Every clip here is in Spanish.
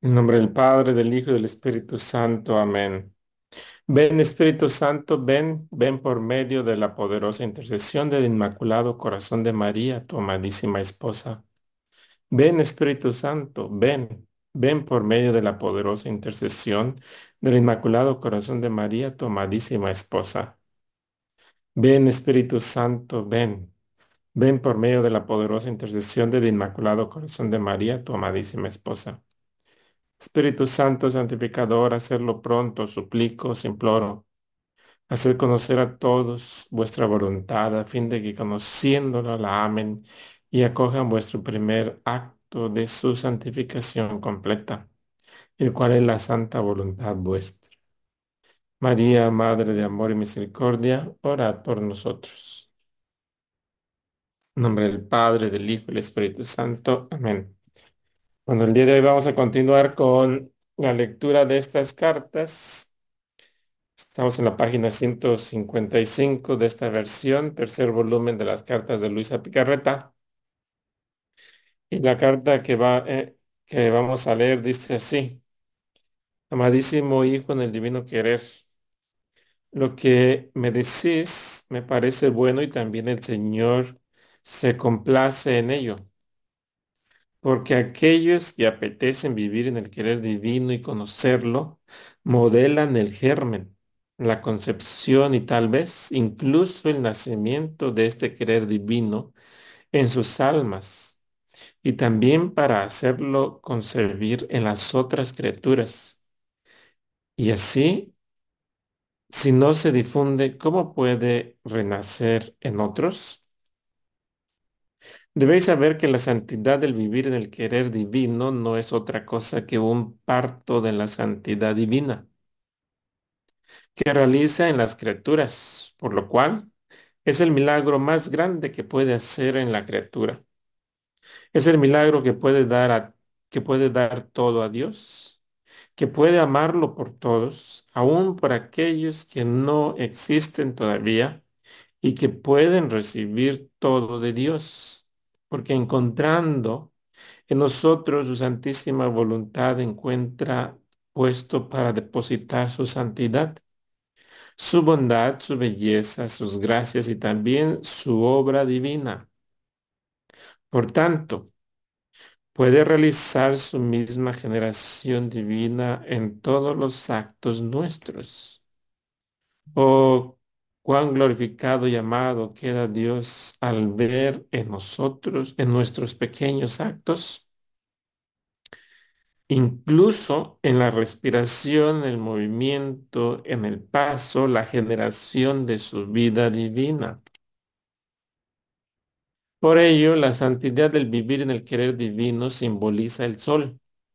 En nombre del Padre, del Hijo y del Espíritu Santo. Amén. Ven Espíritu Santo, ven, ven por medio de la poderosa intercesión del Inmaculado Corazón de María, tu amadísima esposa. Ven Espíritu Santo, ven, ven por medio de la poderosa intercesión del Inmaculado Corazón de María, tu amadísima esposa. Ven Espíritu Santo, ven, ven por medio de la poderosa intercesión del Inmaculado Corazón de María, tu amadísima esposa. Espíritu Santo santificador, hacerlo pronto, suplico, os imploro. Hacer conocer a todos vuestra voluntad, a fin de que conociéndola la amen y acojan vuestro primer acto de su santificación completa, el cual es la santa voluntad vuestra. María, Madre de amor y misericordia, orad por nosotros. En nombre del Padre, del Hijo y del Espíritu Santo. Amén. Bueno, el día de hoy vamos a continuar con la lectura de estas cartas. Estamos en la página 155 de esta versión, tercer volumen de las cartas de Luisa Picarreta. Y la carta que vamos a leer dice así: Amadísimo Hijo en el divino querer, lo que me decís me parece bueno y también el Señor se complace en ello, porque aquellos que apetecen vivir en el querer divino y conocerlo, modelan el germen, la concepción y tal vez incluso el nacimiento de este querer divino en sus almas, y también para hacerlo concebir en las otras criaturas. Y así, si no se difunde, ¿cómo puede renacer en otros? Debéis saber que la santidad del vivir en el querer divino no es otra cosa que un parto de la santidad divina que realiza en las criaturas, por lo cual es el milagro más grande que puede hacer en la criatura. Es el milagro que puede dar todo a Dios, que puede amarlo por todos, aun por aquellos que no existen todavía y que pueden recibir todo de Dios, porque encontrando en nosotros su santísima voluntad encuentra puesto para depositar su santidad, su bondad, su belleza, sus gracias y también su obra divina. Por tanto, puede realizar su misma generación divina en todos los actos nuestros. Oh, cuán glorificado y amado queda Dios al ver en nosotros, en nuestros pequeños actos, incluso en la respiración, el movimiento, en el paso, la generación de su vida divina. Por ello, la santidad del vivir en el querer divino simboliza el sol,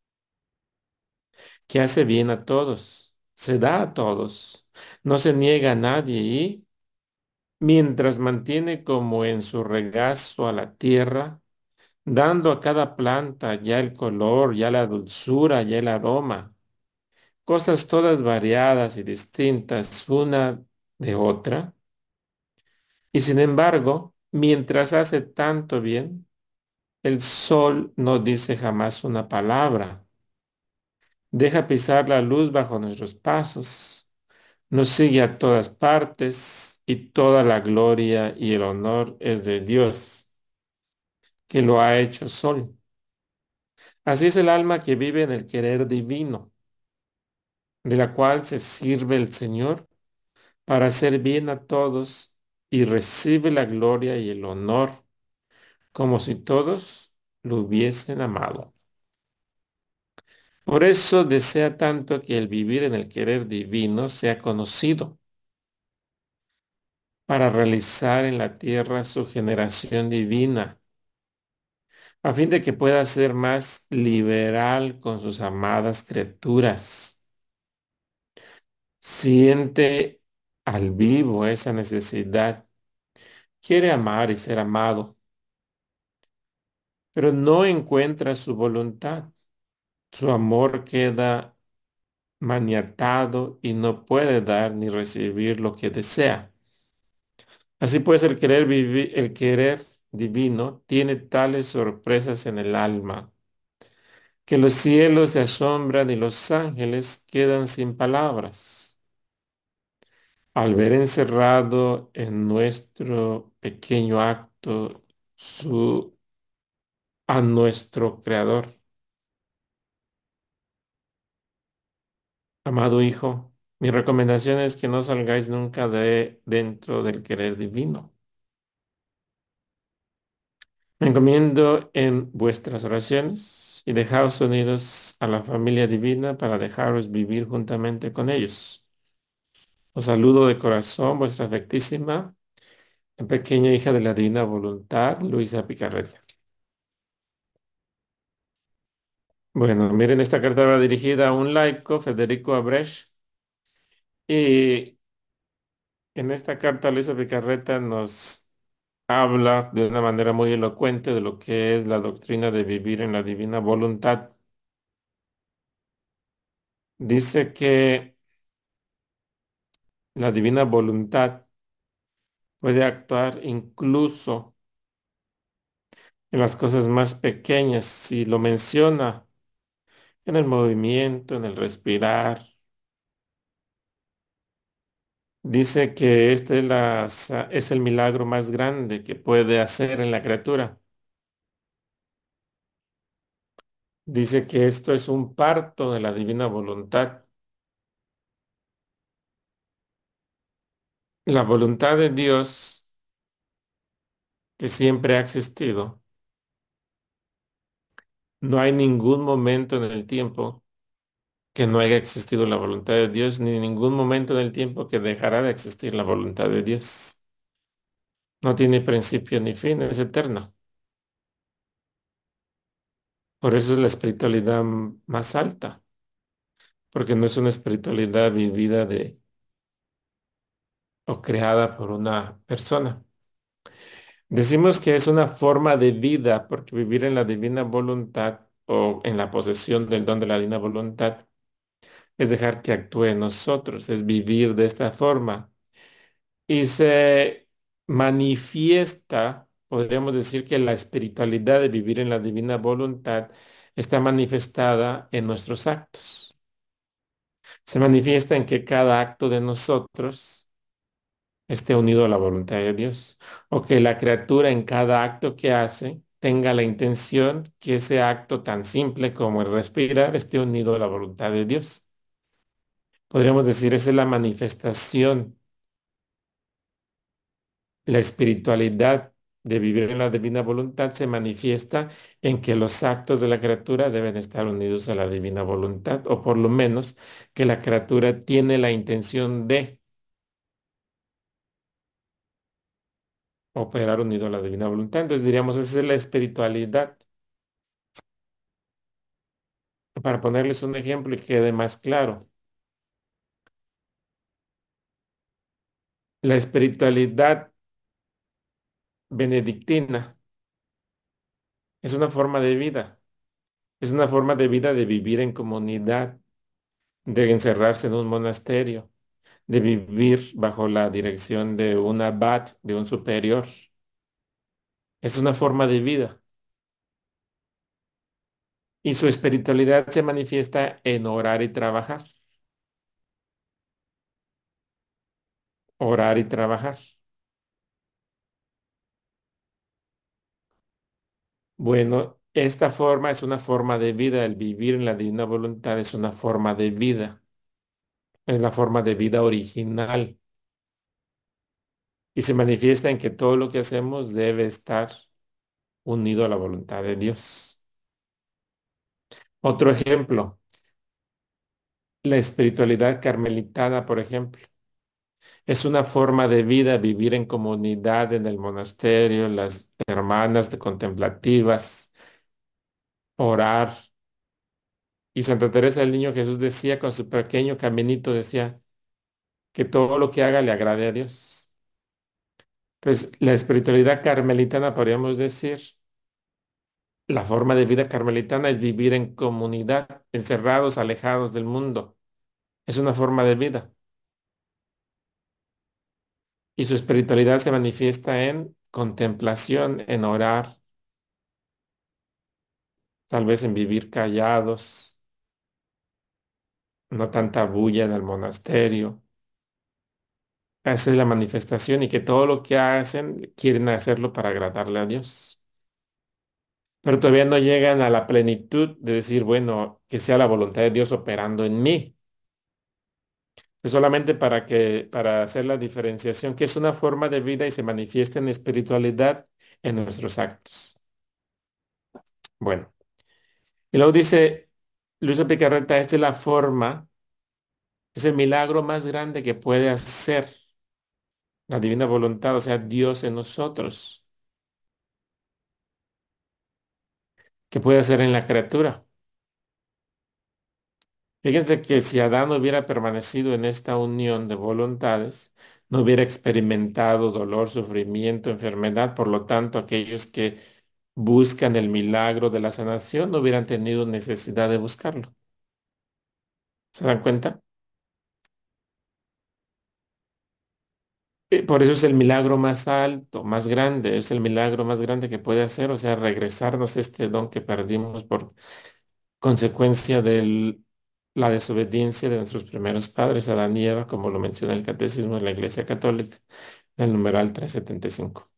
que hace bien a todos, se da a todos, no se niega a nadie y, mientras mantiene como en su regazo a la tierra, dando a cada planta ya el color, ya la dulzura, ya el aroma, cosas todas variadas y distintas una de otra, y sin embargo, mientras hace tanto bien, el sol no dice jamás una palabra, deja pisar la luz bajo nuestros pasos, nos sigue a todas partes y toda la gloria y el honor es de Dios, que lo ha hecho sol. Así es el alma que vive en el querer divino, de la cual se sirve el Señor para hacer bien a todos y recibe la gloria y el honor como si todos lo hubiesen amado. Por eso desea tanto que el vivir en el querer divino sea conocido, para realizar en la tierra su generación divina, a fin de que pueda ser más liberal con sus amadas criaturas. Siente al vivo esa necesidad, quiere amar y ser amado, pero no encuentra su voluntad. Su amor queda maniatado y no puede dar ni recibir lo que desea. Así pues, el querer vivir, el querer divino tiene tales sorpresas en el alma, que los cielos se asombran y los ángeles quedan sin palabras al ver encerrado en nuestro pequeño acto su, a nuestro Creador. Amado Hijo, mi recomendación es que no salgáis nunca de dentro del querer divino. Me encomiendo en vuestras oraciones y dejaos unidos a la familia divina para dejaros vivir juntamente con ellos. Os saludo de corazón, vuestra afectísima, pequeña hija de la divina voluntad, Luisa Picarreta. Bueno, miren, esta carta va dirigida a un laico, Federico Abrecht, y en esta carta Luisa Picarreta nos habla de una manera muy elocuente de lo que es la doctrina de vivir en la divina voluntad. Dice que la divina voluntad puede actuar incluso en las cosas más pequeñas, si lo menciona en el movimiento, en el respirar. Dice que este es el milagro más grande que puede hacer en la criatura. Dice que esto es un parto de la divina voluntad. La voluntad de Dios, que siempre ha existido, no hay ningún momento en el tiempo que no haya existido la voluntad de Dios, ni ningún momento en el tiempo que dejará de existir la voluntad de Dios. No tiene principio ni fin, es eterno. Por eso es la espiritualidad más alta, porque no es una espiritualidad vivida o creada por una persona. Decimos que es una forma de vida, porque vivir en la divina voluntad o en la posesión del don de la divina voluntad es dejar que actúe en nosotros, es vivir de esta forma. Y se manifiesta, podríamos decir que la espiritualidad de vivir en la divina voluntad está manifestada en nuestros actos. Se manifiesta en que cada acto de nosotros esté unido a la voluntad de Dios, o que la criatura en cada acto que hace tenga la intención que ese acto tan simple como el respirar esté unido a la voluntad de Dios. Podríamos decir, esa es la manifestación, la espiritualidad de vivir en la divina voluntad se manifiesta en que los actos de la criatura deben estar unidos a la divina voluntad, o por lo menos que la criatura tiene la intención de operar unido a la divina voluntad. Entonces diríamos, esa es la espiritualidad. Para ponerles un ejemplo y que quede más claro, la espiritualidad benedictina es una forma de vida, es una forma de vida de vivir en comunidad, de encerrarse en un monasterio, de vivir bajo la dirección de un abad, de un superior. Es una forma de vida y su espiritualidad se manifiesta en orar y trabajar, orar y trabajar. Bueno, esta forma es una forma de vida, el vivir en la divina voluntad es una forma de vida. Es la forma de vida original y se manifiesta en que todo lo que hacemos debe estar unido a la voluntad de Dios. Otro ejemplo, la espiritualidad carmelitana, por ejemplo, es una forma de vida vivir en comunidad en el monasterio, las hermanas de contemplativas, orar. Y Santa Teresa del Niño Jesús decía con su pequeño caminito, decía que todo lo que haga le agrade a Dios. Entonces, la espiritualidad carmelitana, podríamos decir, la forma de vida carmelitana es vivir en comunidad, encerrados, alejados del mundo. Es una forma de vida. Y su espiritualidad se manifiesta en contemplación, en orar, tal vez en vivir callados, no tanta bulla en el monasterio. Esa es la manifestación y que todo lo que hacen quieren hacerlo para agradarle a Dios. Pero todavía no llegan a la plenitud de decir, bueno, que sea la voluntad de Dios operando en mí. Es solamente para hacer la diferenciación, que es una forma de vida y se manifiesta en espiritualidad en nuestros actos. Bueno, y luego dice Luisa Picarreta, esta es la forma, es el milagro más grande que puede hacer la divina voluntad, o sea, Dios en nosotros, que puede hacer en la criatura. Fíjense que si Adán hubiera permanecido en esta unión de voluntades, no hubiera experimentado dolor, sufrimiento, enfermedad. Por lo tanto, aquellos que buscan el milagro de la sanación no hubieran tenido necesidad de buscarlo. ¿Se dan cuenta? Por eso es el milagro más alto, más grande, es el milagro más grande que puede hacer, o sea, regresarnos este don que perdimos por consecuencia de la desobediencia de nuestros primeros padres, Adán y Eva, como lo menciona el Catecismo de la Iglesia Católica, en el numeral 375.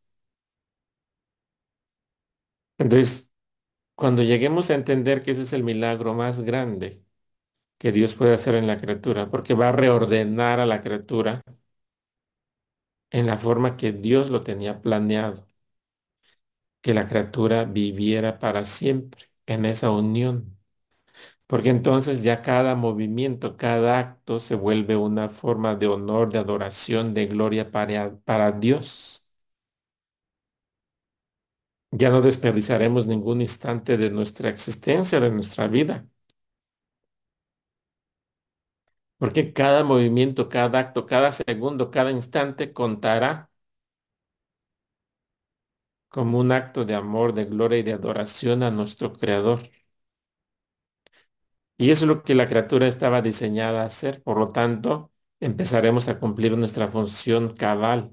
Entonces, cuando lleguemos a entender que ese es el milagro más grande que Dios puede hacer en la criatura, porque va a reordenar a la criatura en la forma que Dios lo tenía planeado, que la criatura viviera para siempre en esa unión. Porque entonces ya cada movimiento, cada acto se vuelve una forma de honor, de adoración, de gloria para Dios. Ya no desperdiciaremos ningún instante de nuestra existencia, de nuestra vida, porque cada movimiento, cada acto, cada segundo, cada instante contará como un acto de amor, de gloria y de adoración a nuestro Creador. Y eso es lo que la criatura estaba diseñada a hacer. Por lo tanto, empezaremos a cumplir nuestra función cabal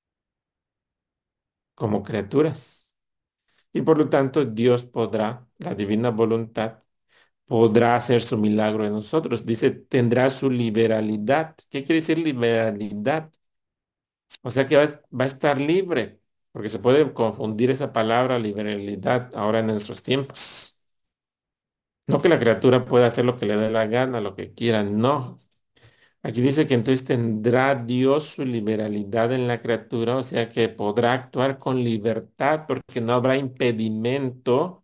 como criaturas. Y por lo tanto, Dios podrá, la divina voluntad, podrá hacer su milagro en nosotros. Dice, tendrá su liberalidad. ¿Qué quiere decir liberalidad? O sea que va a estar libre, porque se puede confundir esa palabra liberalidad ahora en nuestros tiempos. No que la criatura pueda hacer lo que le dé la gana, lo que quiera, no. Aquí dice que entonces tendrá Dios su liberalidad en la criatura, o sea que podrá actuar con libertad porque no habrá impedimento,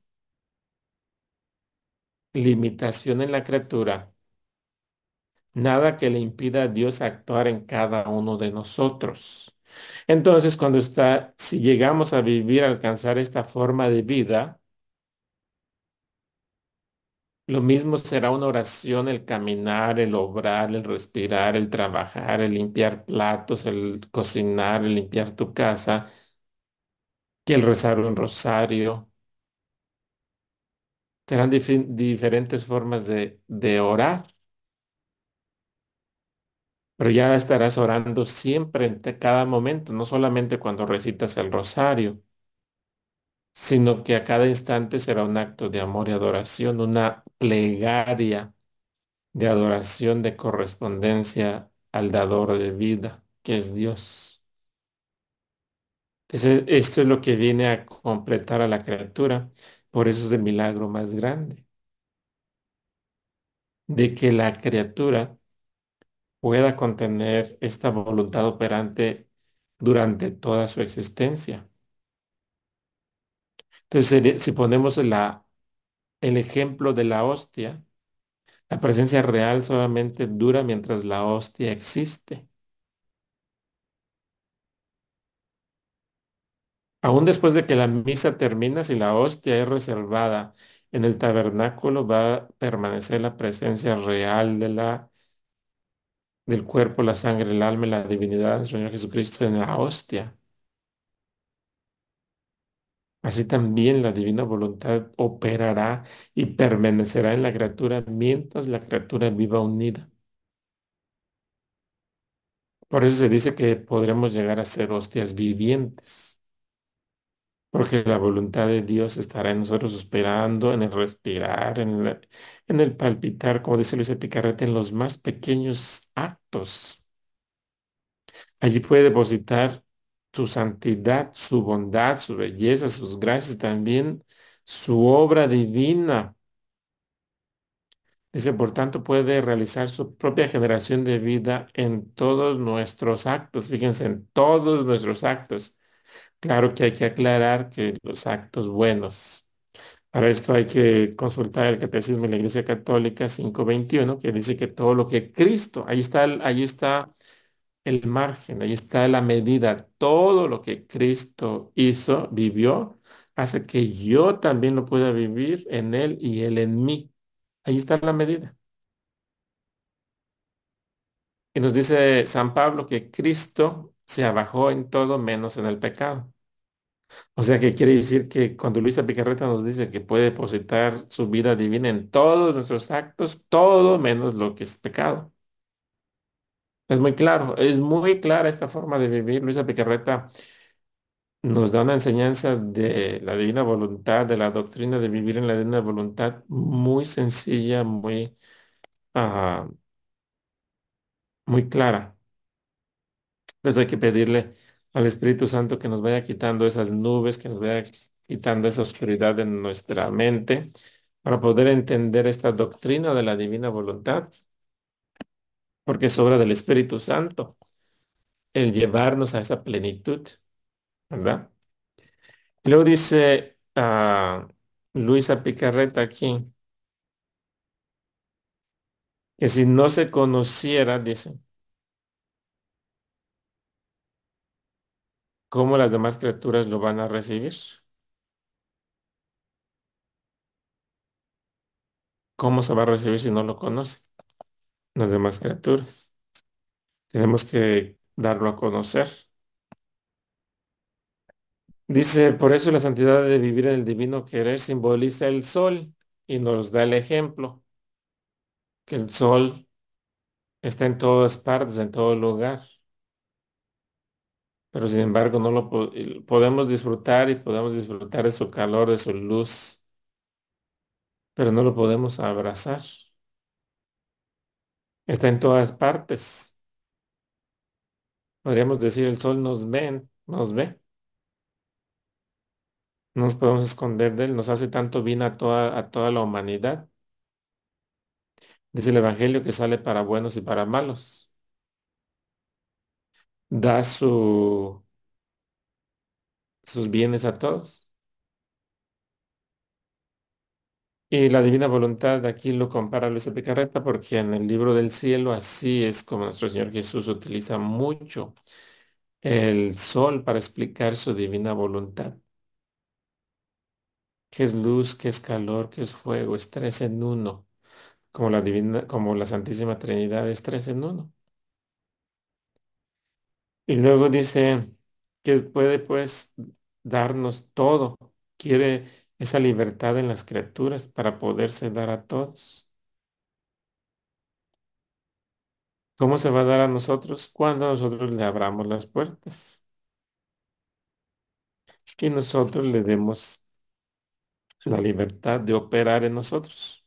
limitación en la criatura, nada que le impida a Dios actuar en cada uno de nosotros. Entonces, si llegamos a vivir, a alcanzar esta forma de vida, lo mismo será una oración, el caminar, el obrar, el respirar, el trabajar, el limpiar platos, el cocinar, el limpiar tu casa, que el rezar un rosario. Serán diferentes formas de orar, pero ya estarás orando siempre en cada momento, no solamente cuando recitas el rosario, sino que a cada instante será un acto de amor y adoración, una plegaria de adoración, de correspondencia al dador de vida, que es Dios. Entonces, esto es lo que viene a completar a la criatura. Por eso es el milagro más grande, de que la criatura pueda contener esta voluntad operante durante toda su existencia. Entonces, si ponemos el ejemplo de la hostia, la presencia real solamente dura mientras la hostia existe. Aún después de que la misa termina, si la hostia es reservada en el tabernáculo, va a permanecer la presencia real del cuerpo, la sangre, el alma y la divinidad del Señor Jesucristo en la hostia. Así también la divina voluntad operará y permanecerá en la criatura mientras la criatura viva unida. Por eso se dice que podremos llegar a ser hostias vivientes. porque la voluntad de Dios estará en nosotros esperando, en el respirar, en el palpitar, como dice Luisa Picarreta, en los más pequeños actos. Allí puede depositar su santidad, su bondad, su belleza, sus gracias, también su obra divina. Dice, por tanto, puede realizar su propia generación de vida en todos nuestros actos. Fíjense, en todos nuestros actos. Claro que hay que aclarar que los actos buenos. Para esto hay que consultar el Catecismo de la Iglesia Católica 521, que dice que todo lo que Cristo, ahí está el margen, ahí está la medida. Todo lo que Cristo hizo, vivió, hace que yo también lo pueda vivir en Él y Él en mí. Ahí está la medida. Y nos dice San Pablo que Cristo se abajó en todo menos en el pecado. O sea que quiere decir que cuando Luisa Picarreta nos dice que puede depositar su vida divina en todos nuestros actos, todo menos lo que es pecado. Es muy claro, es muy clara esta forma de vivir. Luisa Picarreta nos da una enseñanza de la divina voluntad, de la doctrina de vivir en la divina voluntad, muy sencilla, ah, muy clara. Entonces hay que pedirle al Espíritu Santo que nos vaya quitando esas nubes, que nos vaya quitando esa oscuridad de nuestra mente para poder entender esta doctrina de la divina voluntad, porque es obra del Espíritu Santo el llevarnos a esa plenitud, ¿verdad? Y luego dice Luisa Picarreta aquí, que si no se conociera, dice, ¿cómo las demás criaturas lo van a recibir? ¿Cómo se va a recibir si no lo conocen las demás criaturas? Tenemos que darlo a conocer. Dice, por eso la santidad de vivir en el divino querer simboliza el sol y nos da el ejemplo, que el sol está en todas partes, en todo lugar, pero sin embargo no podemos disfrutar y podemos disfrutar de su calor, de su luz, pero no lo podemos abrazar. Está en todas partes. Podríamos decir, el sol nos ve, no nos podemos esconder de él, nos hace tanto bien a toda la humanidad. Dice el Evangelio que sale para buenos y para malos. Da sus bienes a todos. Y la divina voluntad aquí lo compara Luisa Picarreta porque en el libro del cielo así es como nuestro Señor Jesús utiliza mucho el sol para explicar su divina voluntad. ¿Qué es luz, qué es calor, qué es fuego? Es tres en uno, como la Santísima Trinidad es tres en uno. Y luego dice que puede pues darnos todo. Quiere esa libertad en las criaturas para poderse dar a todos. ¿Cómo se va a dar a nosotros? Cuando nosotros le abramos las puertas y nosotros le demos la libertad de operar en nosotros.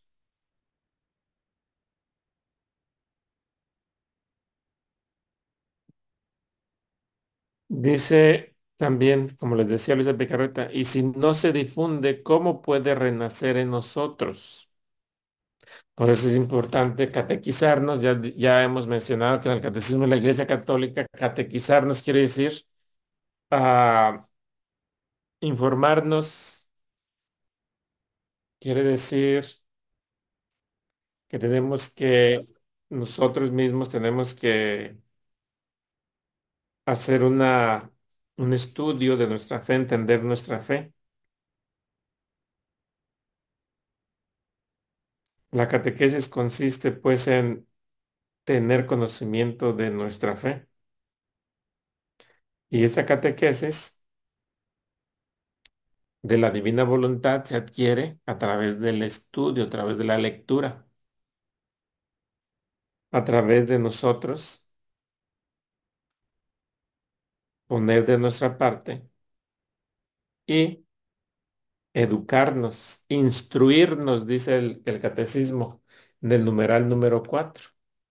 Dice también, como les decía Luisa Picarreta, y si no se difunde, ¿cómo puede renacer en nosotros? Por eso es importante catequizarnos. Ya hemos mencionado que en el Catecismo de la Iglesia Católica, catequizarnos quiere decir ah, informarnos, quiere decir que nosotros mismos tenemos que hacer un estudio de nuestra fe, entender nuestra fe. La catequesis consiste pues en tener conocimiento de nuestra fe. Y esta catequesis de la divina voluntad se adquiere a través del estudio, a través de la lectura, a través de nosotros poner de nuestra parte y educarnos, instruirnos, dice el catecismo del numeral número 4.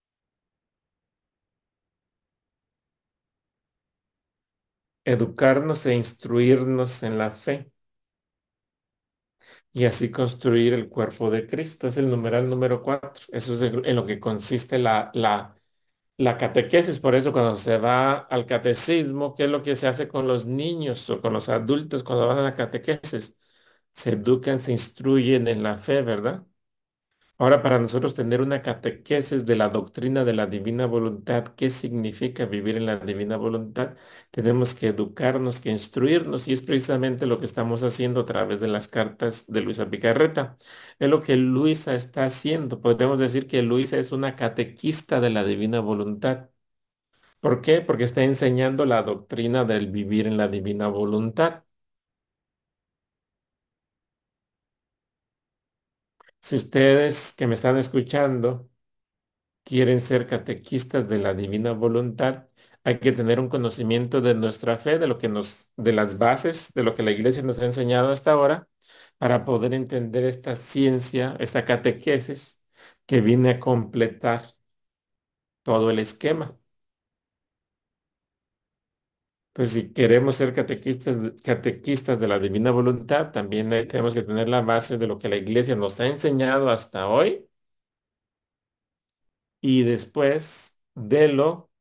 Educarnos e instruirnos en la fe y así construir el cuerpo de Cristo. Es el numeral número 4. Eso es en lo que consiste la catequesis. Por eso cuando se va al catecismo, ¿qué es lo que se hace con los niños o con los adultos cuando van a la catequesis? Se educan, se instruyen en la fe, ¿verdad? Ahora, para nosotros tener una catequesis de la doctrina de la divina voluntad, ¿qué significa vivir en la divina voluntad? Tenemos que educarnos, que instruirnos, y es precisamente lo que estamos haciendo a través de las cartas de Luisa Picarreta. Es lo que Luisa está haciendo. Podríamos decir que Luisa es una catequista de la divina voluntad. ¿Por qué? Porque está enseñando la doctrina del vivir en la divina voluntad. Si ustedes que me están escuchando quieren ser catequistas de la divina voluntad, hay que tener un conocimiento de nuestra fe, de las bases, de lo que la iglesia nos ha enseñado hasta ahora, para poder entender esta ciencia, esta catequesis que viene a completar todo el esquema. Pues si queremos ser catequistas de la divina voluntad, también tenemos que tener la base de lo que la iglesia nos ha enseñado hasta hoy y después de lo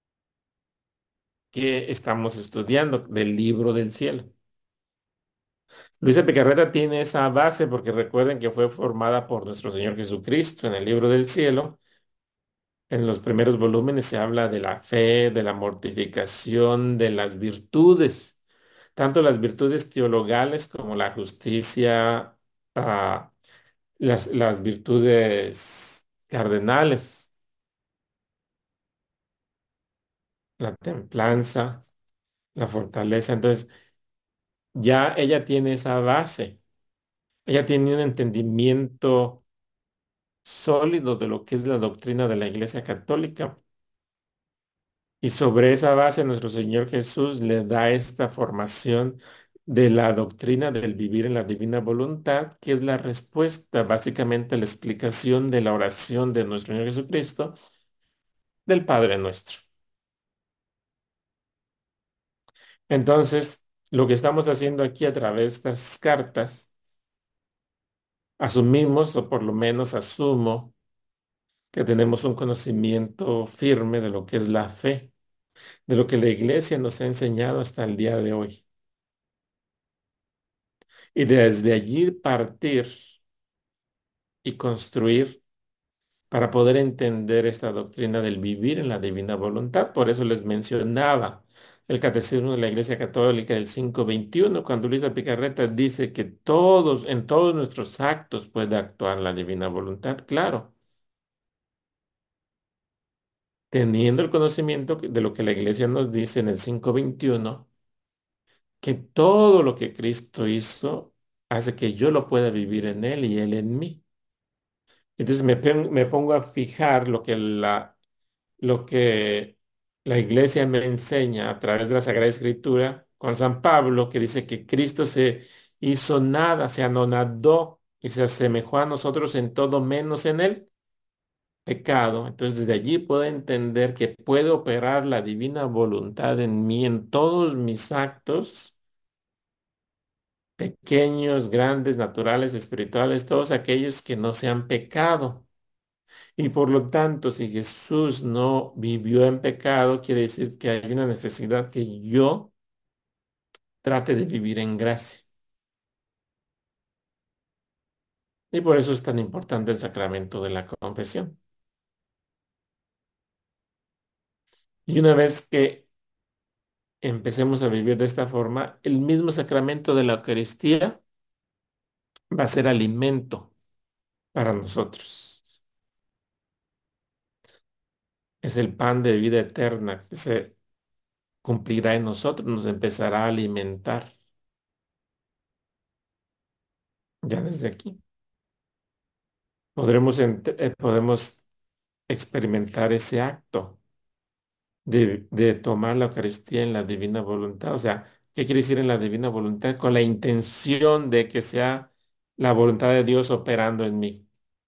que estamos estudiando del libro del cielo. Luisa Picarreta tiene esa base porque recuerden que fue formada por nuestro Señor Jesucristo en el libro del cielo. En los primeros volúmenes se habla de la fe, de la mortificación, de las virtudes, tanto las virtudes teologales como la justicia, ah, las virtudes cardenales, la templanza, la fortaleza. Entonces, ya ella tiene esa base. Ella tiene un entendimiento sólido de lo que es la doctrina de la Iglesia Católica. Y sobre esa base nuestro Señor Jesús le da esta formación de la doctrina del vivir en la divina voluntad, que es la respuesta, básicamente la explicación de la oración de nuestro Señor Jesucristo del Padre Nuestro. Entonces, lo que estamos haciendo aquí a través de estas cartas, asumimos, o por lo menos asumo, que tenemos un conocimiento firme de lo que es la fe, de lo que la iglesia nos ha enseñado hasta el día de hoy. Y desde allí partir y construir para poder entender esta doctrina del vivir en la divina voluntad. Por eso les mencionaba el Catecismo de la Iglesia Católica del 521, cuando Luisa Picarreta dice que en todos nuestros actos puede actuar la divina voluntad. Claro, teniendo el conocimiento de lo que la Iglesia nos dice en el 521, que todo lo que Cristo hizo hace que yo lo pueda vivir en Él y Él en mí. Entonces me pongo a fijar lo que la iglesia me enseña a través de la Sagrada Escritura con San Pablo, que dice que Cristo se hizo nada, se anonadó y se asemejó a nosotros en todo menos en el pecado. Entonces desde allí puedo entender que puede operar la divina voluntad en mí, en todos mis actos, pequeños, grandes, naturales, espirituales, todos aquellos que no sean pecado. Y por lo tanto, si Jesús no vivió en pecado, quiere decir que hay una necesidad que yo trate de vivir en gracia. Y por eso es tan importante el sacramento de la confesión. Y una vez que empecemos a vivir de esta forma, el mismo sacramento de la Eucaristía va a ser alimento para nosotros. Es el pan de vida eterna que se cumplirá en nosotros, nos empezará a alimentar ya desde aquí. Podemos experimentar ese acto de tomar la Eucaristía en la divina voluntad. O sea, ¿Qué quiere decir en la divina voluntad? Con la intención de que sea la voluntad de Dios operando en mí.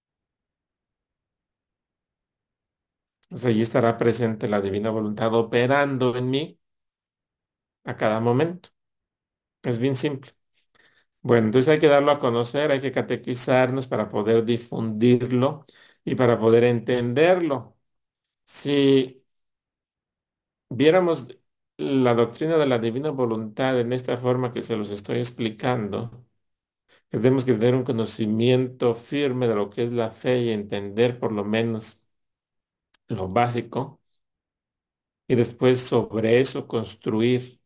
O sea, allí estará presente la divina voluntad operando en mí a cada momento. Es bien simple. Bueno, entonces hay que darlo a conocer, hay que catequizarnos para poder difundirlo y para poder entenderlo. Si viéramos la doctrina de la divina voluntad en esta forma que se los estoy explicando, tenemos que tener un conocimiento firme de lo que es la fe y entender por lo menos lo básico y después sobre eso construir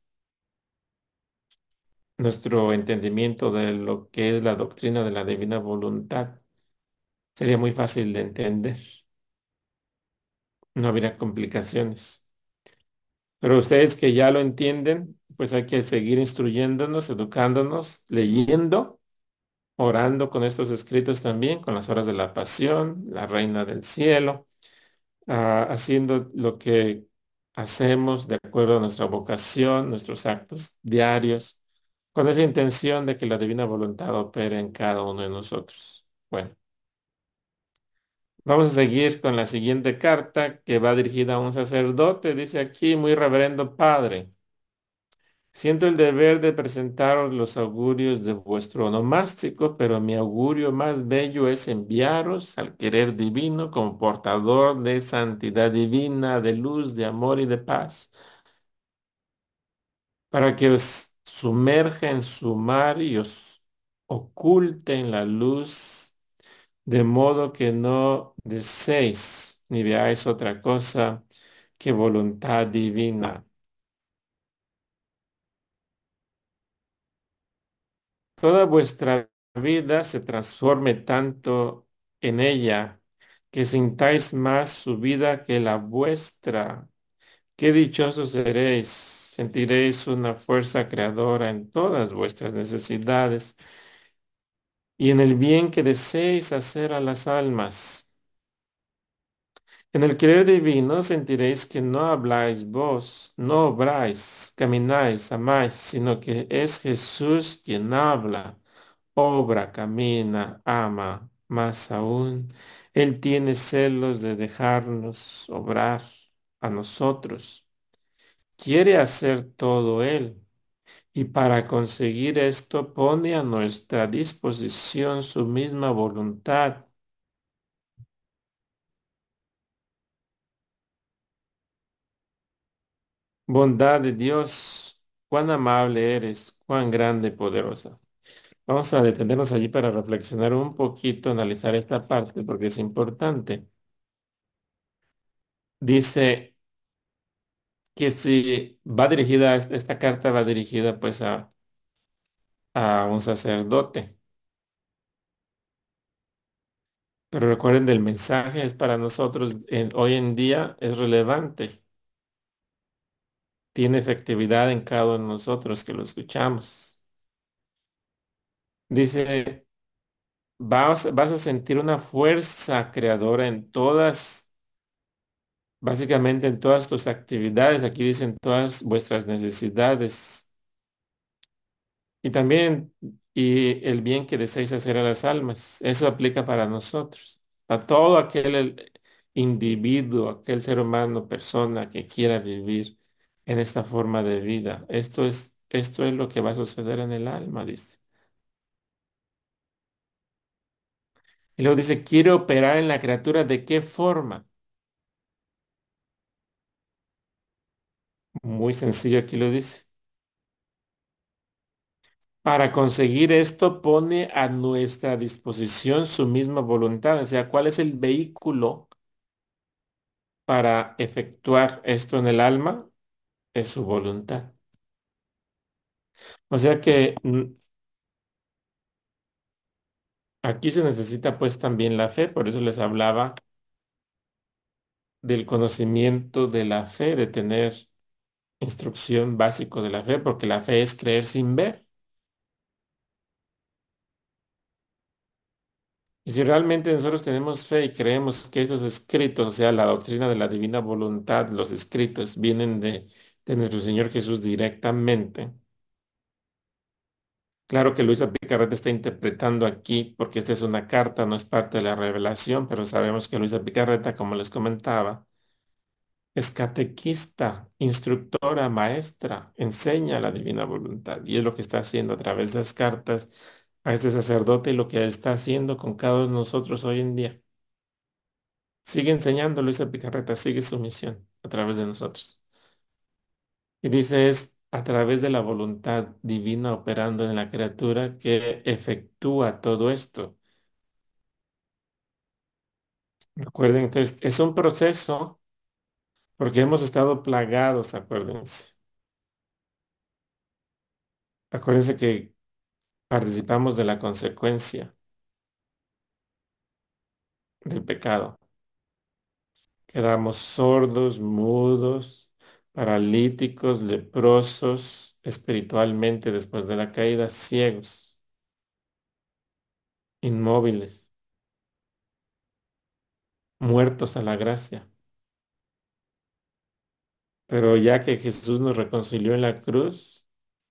nuestro entendimiento de lo que es la doctrina de la divina voluntad. Sería muy fácil de entender, no habría complicaciones. Pero ustedes que ya lo entienden, pues hay que seguir instruyéndonos, educándonos, leyendo, orando con estos escritos también, con las horas de la pasión, la reina del cielo, haciendo lo que hacemos de acuerdo a nuestra vocación, nuestros actos diarios, con esa intención de que la divina voluntad opere en cada uno de nosotros. Bueno, vamos a seguir con la siguiente carta que va dirigida a un sacerdote. Dice aquí, muy reverendo padre. Siento el deber de presentaros los augurios de vuestro onomástico, pero mi augurio más bello es enviaros al querer divino como portador de santidad divina, de luz, de amor y de paz, para que os sumerja en su mar y os oculte en la luz, de modo que no deseéis ni veáis otra cosa que voluntad divina. Toda vuestra vida se transforme tanto en ella que sintáis más su vida que la vuestra. Qué dichosos seréis. Sentiréis una fuerza creadora en todas vuestras necesidades y en el bien que deseéis hacer a las almas. En el querer divino sentiréis que no habláis vos, no obráis, camináis, amáis, sino que es Jesús quien habla, obra, camina, ama. Más aún, Él tiene celos de dejarnos obrar a nosotros. Quiere hacer todo Él. Y para conseguir esto pone a nuestra disposición su misma voluntad. Bondad de Dios, cuán amable eres, cuán grande y poderosa. Vamos a detenernos allí para reflexionar un poquito, analizar esta parte porque es importante. Dice que si va dirigida, esta carta va dirigida pues a un sacerdote. Pero recuerden, el mensaje es para nosotros, hoy en día es relevante, tiene efectividad en cada uno de nosotros que lo escuchamos. Dice, vas a sentir una fuerza creadora en todas, básicamente en todas tus actividades. Aquí dicen todas vuestras necesidades. Y también y el bien que deseáis hacer a las almas. Eso aplica para nosotros. A todo aquel individuo, aquel ser humano, persona que quiera vivir en esta forma de vida. Esto es lo que va a suceder en el alma, dice. Y luego dice, quiere operar en la criatura. ¿De qué forma? Muy sencillo, aquí lo dice. Para conseguir esto pone a nuestra disposición su misma voluntad. O sea, ¿cuál es el vehículo para efectuar esto en el alma? Es su voluntad. O sea que aquí se necesita pues también la fe, por eso les hablaba del conocimiento de la fe, de tener instrucción básico de la fe, porque la fe es creer sin ver. Y si realmente nosotros tenemos fe y creemos que esos escritos, o sea, la doctrina de la divina voluntad, los escritos vienen de nuestro Señor Jesús directamente, Claro que Luisa Picarreta está interpretando aquí, porque esta es una carta, no es parte de la revelación, pero sabemos que Luisa Picarreta, como les comentaba, es catequista, instructora, maestra, enseña la divina voluntad y es lo que está haciendo a través de las cartas a este sacerdote y lo que él está haciendo con cada uno de nosotros hoy en día. Sigue enseñando Luisa Picarreta, sigue su misión a través de nosotros. Y dice, es a través de la voluntad divina operando en la criatura que efectúa todo esto. Recuerden, entonces, es un proceso porque hemos estado plagados, acuérdense. Acuérdense que participamos de la consecuencia del pecado. Quedamos sordos, mudos, paralíticos, leprosos, espiritualmente después de la caída, ciegos, inmóviles, muertos a la gracia. Pero ya que Jesús nos reconcilió en la cruz,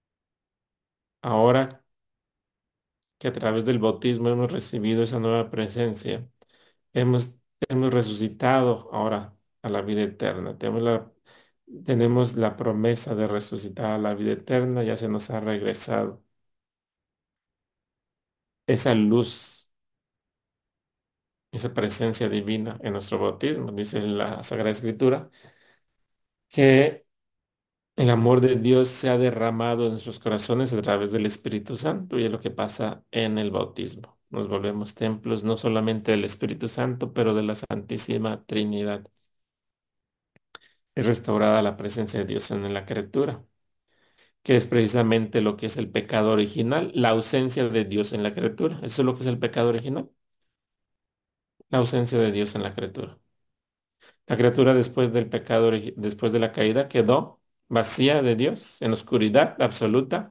ahora que a través del bautismo hemos recibido esa nueva presencia, hemos, hemos resucitado ahora a la vida eterna. Tenemos la promesa de resucitar a la vida eterna, ya se nos ha regresado esa luz, esa presencia divina en nuestro bautismo. Dice la Sagrada Escritura que el amor de Dios se ha derramado en nuestros corazones a través del Espíritu Santo y es lo que pasa en el bautismo. Nos volvemos templos no solamente del Espíritu Santo, pero de la Santísima Trinidad. Es restaurada la presencia de Dios en la criatura, que es precisamente lo que es el pecado original, la ausencia de Dios en la criatura. Eso es lo que es el pecado original, la ausencia de Dios en la criatura. La criatura después del pecado, después de la caída, quedó vacía de Dios, en oscuridad absoluta.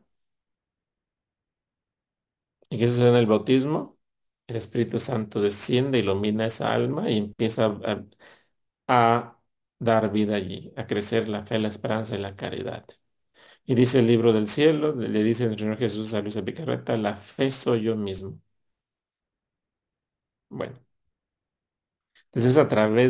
¿Y qué sucede en el bautismo? El Espíritu Santo desciende, ilumina esa alma y empieza a dar vida allí, a crecer la fe, la esperanza y la caridad. Y dice el libro del cielo, le dice el Señor Jesús a Luisa Picarreta, la fe soy yo mismo. Bueno, entonces a través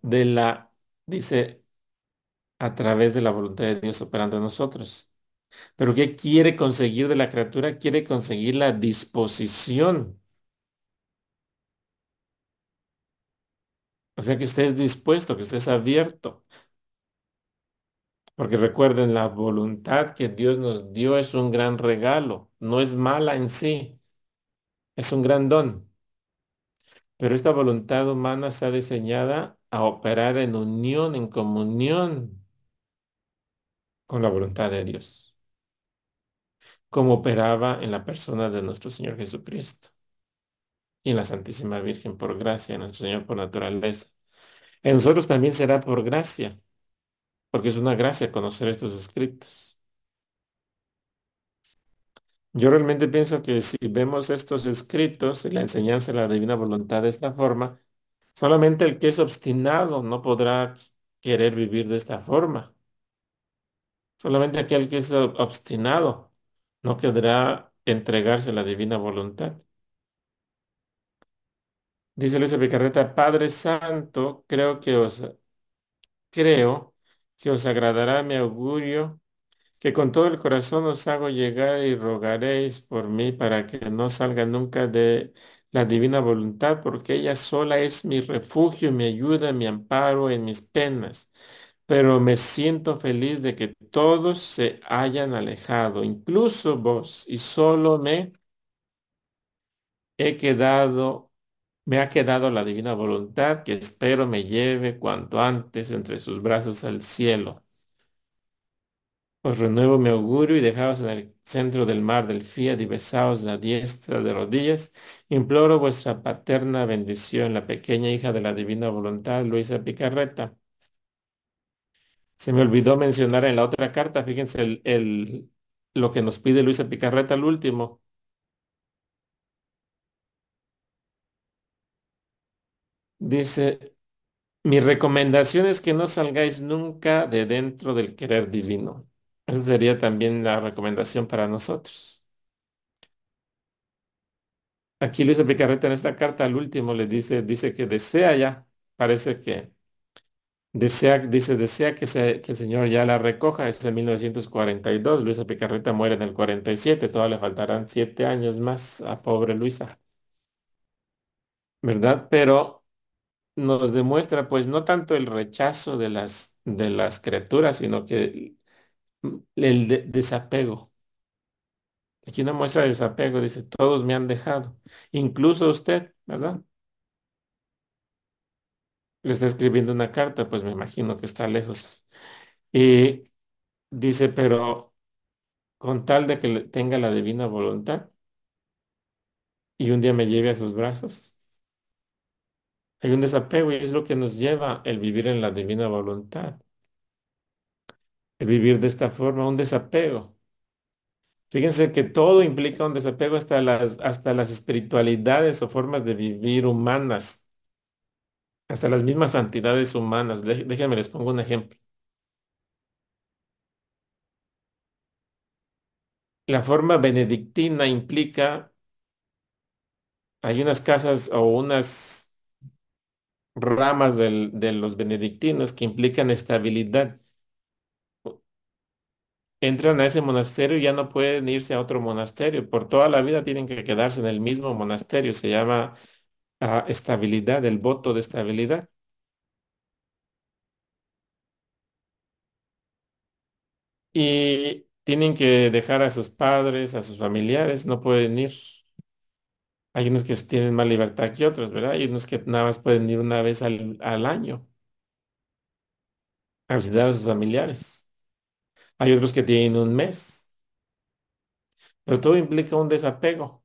dice, a través de la voluntad de Dios operando en nosotros. Pero ¿qué quiere conseguir de la criatura? Quiere conseguir la disposición. O sea, que estés dispuesto, que estés abierto. Porque recuerden, la voluntad que Dios nos dio es un gran regalo. No es mala en sí, es un gran don. Pero esta voluntad humana está diseñada a operar en unión, en comunión con la voluntad de Dios, como operaba en la persona de nuestro Señor Jesucristo y en la Santísima Virgen por gracia, en nuestro Señor por naturaleza. En nosotros también será por gracia, porque es una gracia conocer estos escritos. Yo realmente pienso que si vemos estos escritos y la enseñanza de la divina voluntad de esta forma, solamente el que es obstinado no podrá querer vivir de esta forma. Solamente aquel que es obstinado no querrá entregarse a la divina voluntad. Dice Luisa Picarreta, Padre Santo, creo que os agradará mi augurio, que con todo el corazón os hago llegar y rogaréis por mí para que no salga nunca de la divina voluntad, porque ella sola es mi refugio, mi ayuda, mi amparo en mis penas. Pero me siento feliz de que todos se hayan alejado, incluso vos, y solo he quedado, me ha quedado la divina voluntad que espero me lleve cuanto antes entre sus brazos al cielo. Os renuevo mi augurio y dejaos en el centro del mar del fiat y besaos la diestra de rodillas. Imploro vuestra paterna bendición, la pequeña hija de la divina voluntad, Luisa Picarreta. Se me olvidó mencionar en la otra carta, fíjense lo que nos pide Luisa Picarreta al último. Dice, mi recomendación es que no salgáis nunca de dentro del querer divino. Esa sería también la recomendación para nosotros. Aquí Luisa Picarreta en esta carta al último le dice que desea ya, parece que desea que el Señor ya la recoja, es en 1942, Luisa Picarreta muere en el 47, todavía le faltarán 7 años más a pobre Luisa, ¿verdad? Pero nos demuestra pues no tanto el rechazo de las criaturas, sino que el desapego. Aquí una muestra de desapego, dice, todos me han dejado, incluso usted, ¿verdad? Le está escribiendo una carta, pues me imagino que está lejos. Y dice, pero con tal de que tenga la divina voluntad y un día me lleve a sus brazos, hay un desapego y es lo que nos lleva el vivir en la divina voluntad, el vivir de esta forma, un desapego. Fíjense que todo implica un desapego hasta las espiritualidades o formas de vivir humanas, hasta las mismas santidades humanas. Déjenme les pongo un ejemplo. La forma benedictina implica, hay unas casas o unas ramas de los benedictinos que implican estabilidad. Entran a ese monasterio y ya no pueden irse a otro monasterio. Por toda la vida tienen que quedarse en el mismo monasterio. Se llama estabilidad, el voto de estabilidad. Y tienen que dejar a sus padres, a sus familiares, no pueden ir. Hay unos que tienen más libertad que otros, ¿verdad? Hay unos que nada más pueden ir una vez al año a visitar a sus familiares. Hay otros que tienen un mes, pero todo implica un desapego.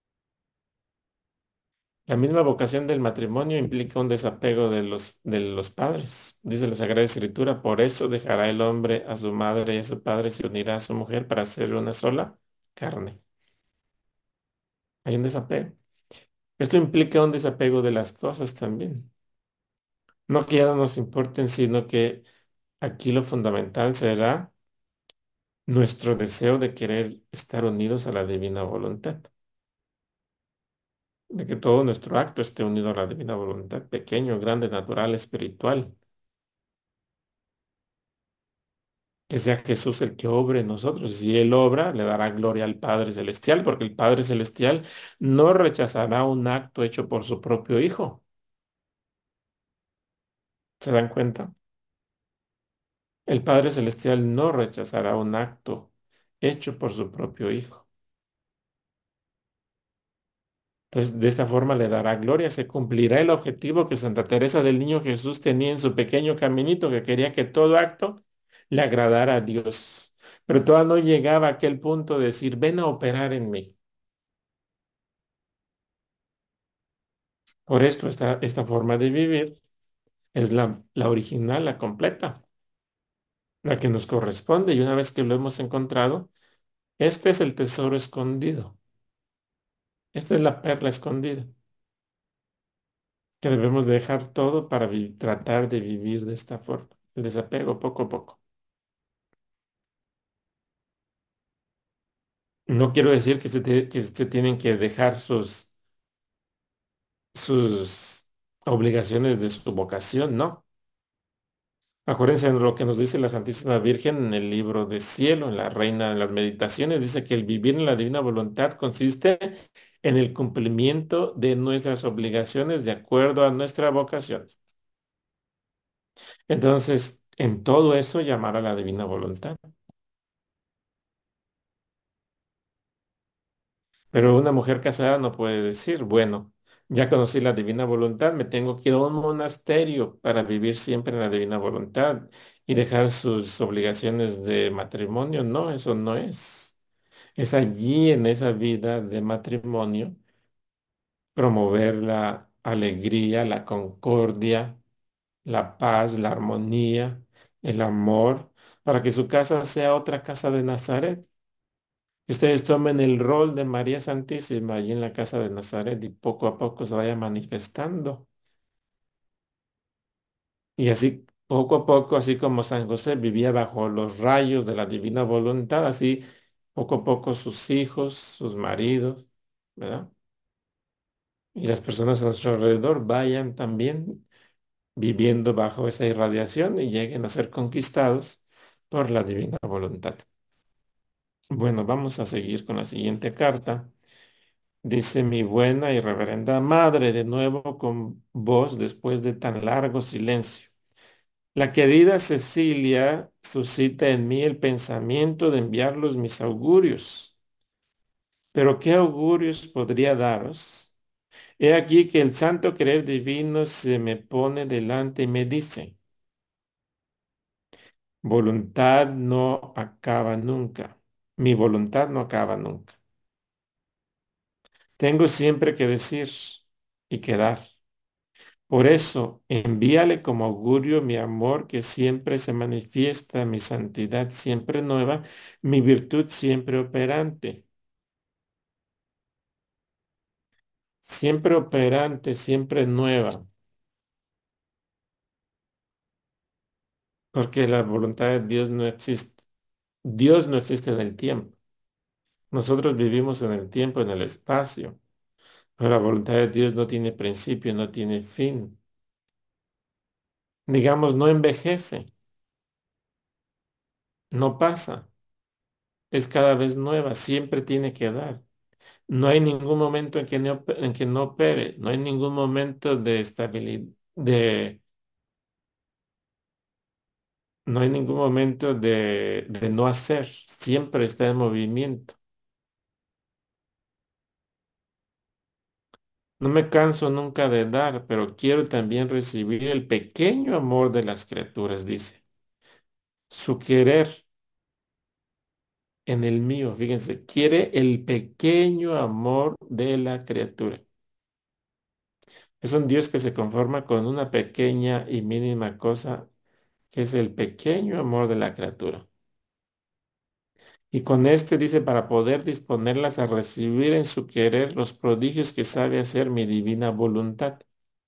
La misma vocación del matrimonio implica un desapego de los padres. Dice la Sagrada Escritura, por eso dejará el hombre a su madre y a su padre y se unirá a su mujer para ser una sola carne. Hay un desapego. Esto implica un desapego de las cosas también. No que ya no nos importen, sino que aquí lo fundamental será nuestro deseo de querer estar unidos a la divina voluntad, de que todo nuestro acto esté unido a la divina voluntad, pequeño, grande, natural, espiritual, que sea Jesús el que obre en nosotros. Si Él obra, le dará gloria al Padre Celestial, porque el Padre Celestial no rechazará un acto hecho por su propio Hijo. ¿Se dan cuenta? El Padre Celestial no rechazará un acto hecho por su propio Hijo. Entonces, de esta forma le dará gloria, se cumplirá el objetivo que Santa Teresa del Niño Jesús tenía en su pequeño caminito, que quería que todo acto le agradara a Dios. Pero todavía no llegaba a aquel punto de decir, ven a operar en mí. Por esto, esta forma de vivir es la original, la completa, la que nos corresponde. Y una vez que lo hemos encontrado, este es el tesoro escondido. Esta es la perla escondida, que debemos dejar todo para tratar de vivir de esta forma. El desapego poco a poco. No quiero decir que se tienen que dejar sus obligaciones de su vocación, no. Acuérdense de lo que nos dice la Santísima Virgen en el libro de Cielo, en la Reina de las Meditaciones, dice que el vivir en la divina voluntad consiste en el cumplimiento de nuestras obligaciones de acuerdo a nuestra vocación. Entonces, en todo eso llamar a la divina voluntad. Pero una mujer casada no puede decir, bueno, ya conocí la divina voluntad, me tengo que ir a un monasterio para vivir siempre en la divina voluntad y dejar sus obligaciones de matrimonio. No, eso no es. Es allí en esa vida de matrimonio promover la alegría, la concordia, la paz, la armonía, el amor, para que su casa sea otra casa de Nazaret. Que ustedes tomen el rol de María Santísima allí en la casa de Nazaret y poco a poco se vaya manifestando. Y así, poco a poco, así como San José vivía bajo los rayos de la divina voluntad, así poco a poco sus hijos, sus maridos, ¿verdad? y las personas a nuestro alrededor vayan también viviendo bajo esa irradiación y lleguen a ser conquistados por la divina voluntad. Bueno, vamos a seguir con la siguiente carta. Dice mi buena y reverenda madre, de nuevo con vos después de tan largo silencio. La querida Cecilia suscita en mí el pensamiento de enviarlos mis augurios. Pero ¿qué augurios podría daros? He aquí que el santo querer divino se me pone delante y me dice, voluntad no acaba nunca. Mi voluntad no acaba nunca. Tengo siempre que decir y que dar. Por eso, envíale como augurio mi amor que siempre se manifiesta, mi santidad siempre nueva, mi virtud siempre operante. Siempre operante, siempre nueva, porque la voluntad de Dios no existe. Dios no existe en el tiempo. Nosotros vivimos en el tiempo, en el espacio, pero la voluntad de Dios no tiene principio, no tiene fin. Digamos, no envejece, no pasa, es cada vez nueva, siempre tiene que dar. No hay ningún momento en que no opere, no hay ningún momento de estabilidad, no hay ningún momento de no hacer, siempre está en movimiento. No me canso nunca de dar, pero quiero también recibir el pequeño amor de las criaturas, dice. Su querer en el mío, fíjense, quiere el pequeño amor de la criatura. Es un Dios que se conforma con una pequeña y mínima cosa, que es el pequeño amor de la criatura. Y con este dice, para poder disponerlas a recibir en su querer los prodigios que sabe hacer mi divina voluntad.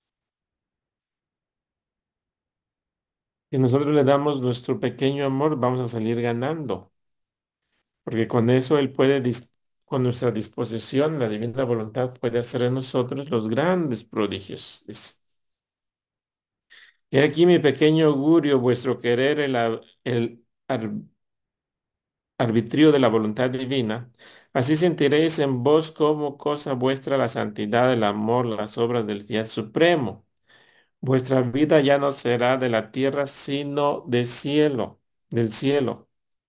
Si nosotros le damos nuestro pequeño amor, vamos a salir ganando, porque con eso Él puede, con nuestra disposición, la divina voluntad puede hacer en nosotros los grandes prodigios. Dice. He aquí mi pequeño augurio, vuestro querer, el arbitrio de la voluntad divina. Así sentiréis en vos como cosa vuestra la santidad, el amor, las obras del fiat supremo. Vuestra vida ya no será de la tierra, sino del cielo, del cielo.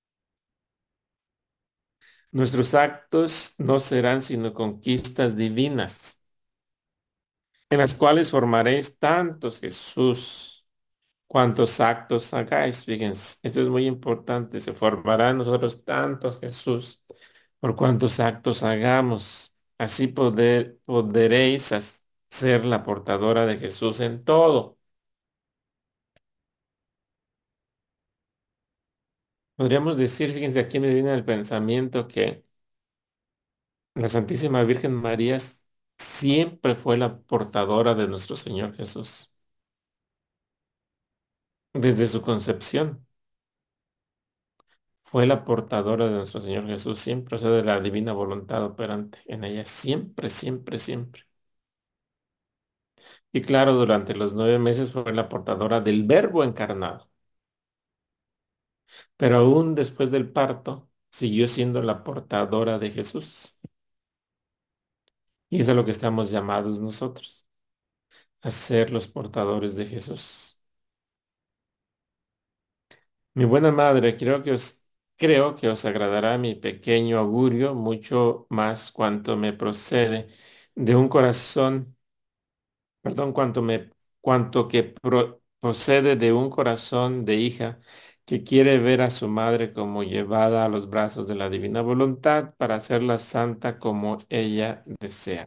Nuestros actos no serán sino conquistas divinas, en las cuales formaréis tantos Jesús, cuantos actos hagáis. Fíjense, esto es muy importante. Se formará en nosotros tantos Jesús por cuantos actos hagamos. Así podréis ser la portadora de Jesús en todo. Podríamos decir, fíjense, aquí me viene el pensamiento que la Santísima Virgen María siempre fue la portadora de nuestro Señor Jesús, desde su concepción. Fue la portadora de nuestro Señor Jesús, siempre, o sea, de la divina voluntad operante en ella, siempre, siempre, siempre. Y claro, durante los 9 meses fue la portadora del Verbo encarnado, pero aún después del parto siguió siendo la portadora de Jesús. Y eso es lo que estamos llamados nosotros, a ser los portadores de Jesús. Mi buena madre, creo que os agradará mi pequeño augurio mucho más cuanto me procede de un corazón, perdón, cuanto que procede de un corazón de hija que quiere ver a su madre como llevada a los brazos de la divina voluntad para hacerla santa como ella desea.